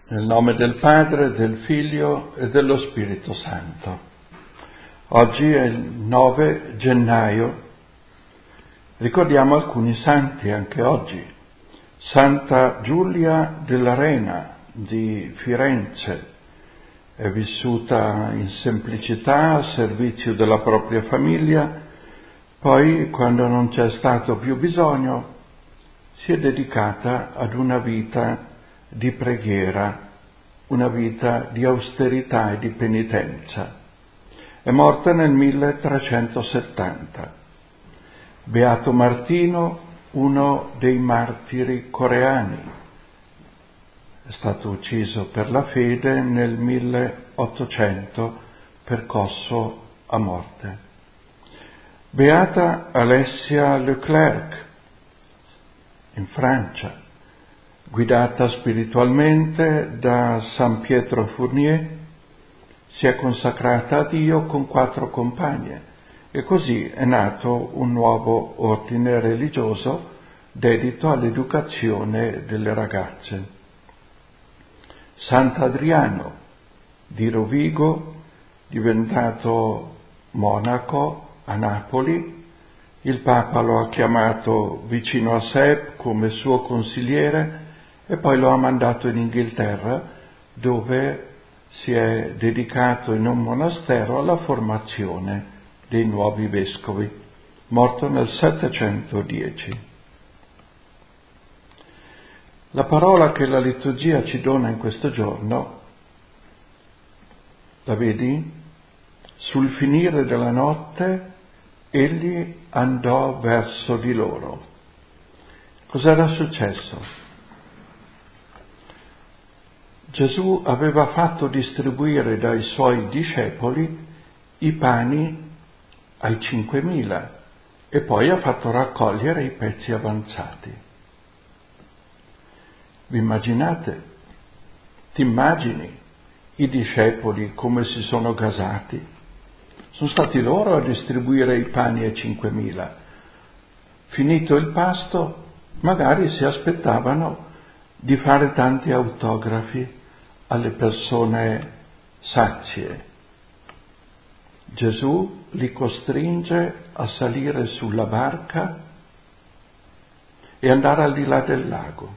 Nel nome del Padre, del Figlio e dello Spirito Santo. Oggi è il 9 gennaio. Ricordiamo alcuni santi anche oggi. Santa Giulia dell'Arena di Firenze è vissuta in semplicità al servizio della propria famiglia, poi quando non c'è stato più bisogno si è dedicata ad una vita di preghiera, una vita di austerità e di penitenza. È morta nel 1370. Beato Martino, uno dei martiri coreani, è stato ucciso per la fede nel 1800, percosso a morte. Beata Alessia Leclerc, in Francia, guidata spiritualmente da San Pietro Fournier, si è consacrata a Dio con 4 compagne e così è nato un nuovo ordine religioso dedito all'educazione delle ragazze. Sant'Adriano di Rovigo, diventato monaco a Napoli, il Papa lo ha chiamato vicino a sé come suo consigliere e poi lo ha mandato in Inghilterra, dove si è dedicato in un monastero alla formazione dei nuovi vescovi, morto nel 710. La parola che la liturgia ci dona in questo giorno, la vedi? Sul finire della notte egli andò verso di loro. Cos'era successo? Gesù aveva fatto distribuire dai suoi discepoli i pani ai 5.000 e poi ha fatto raccogliere i pezzi avanzati. Vi immaginate? Ti immagini i discepoli come si sono gasati? Sono stati loro a distribuire i pani ai 5.000. Finito il pasto, magari si aspettavano di fare tanti autografi alle persone sazie. Gesù li costringe a salire sulla barca e andare al di là del lago.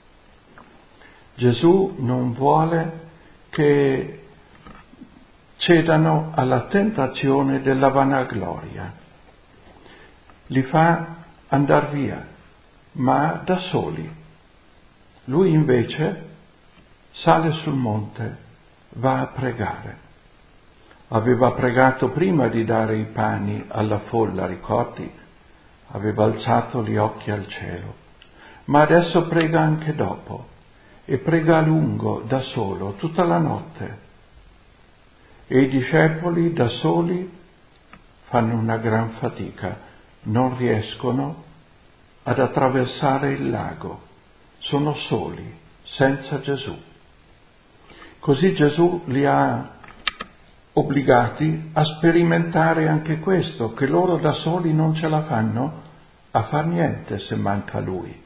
Gesù non vuole che cedano alla tentazione della vanagloria. Li fa andar via, ma da soli. Lui invece sale sul monte, va a pregare. Aveva pregato prima di dare i pani alla folla, ricordi? Aveva alzato gli occhi al cielo. Ma adesso prega anche dopo, e prega a lungo, da solo, tutta la notte. E i discepoli da soli fanno una gran fatica, non riescono ad attraversare il lago, sono soli, senza Gesù. Così Gesù li ha obbligati a sperimentare anche questo, che loro da soli non ce la fanno a far niente se manca Lui.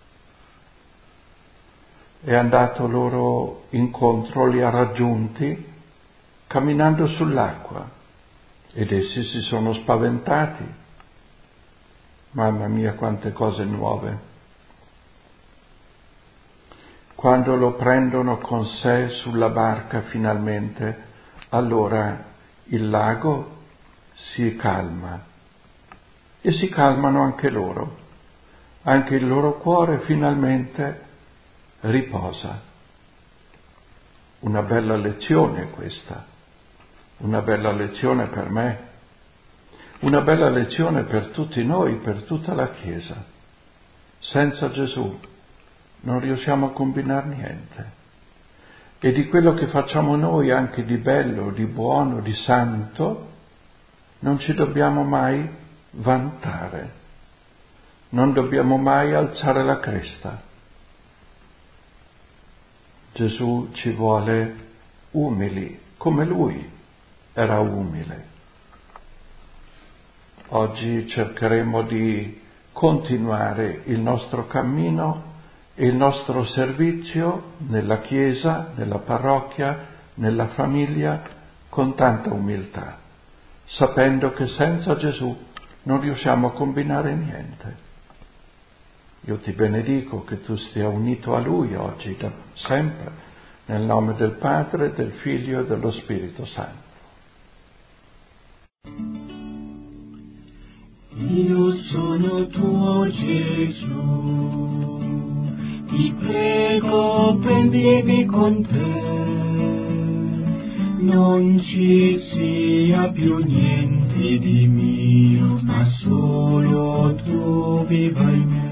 È andato loro incontro, li ha raggiunti camminando sull'acqua ed essi si sono spaventati. Mamma mia, quante cose nuove! Quando lo prendono con sé sulla barca finalmente, allora il lago si calma e si calmano anche loro. Anche il loro cuore finalmente riposa. Una bella lezione questa, una bella lezione per me, una bella lezione per tutti noi, per tutta la Chiesa. Senza Gesù non riusciamo a combinare niente. E di quello che facciamo noi, anche di bello, di buono, di santo, non ci dobbiamo mai vantare, non dobbiamo mai alzare la cresta. Gesù ci vuole umili, come Lui era umile. Oggi cercheremo di continuare il nostro cammino e il nostro servizio nella Chiesa, nella parrocchia, nella famiglia, con tanta umiltà, sapendo che senza Gesù non riusciamo a combinare niente. Io ti benedico che tu stia unito a Lui oggi, da sempre, nel nome del Padre, del Figlio e dello Spirito Santo. Io sono tuo Gesù, ti prego prendimi con te, non ci sia più niente di mio, ma solo tu viva in me.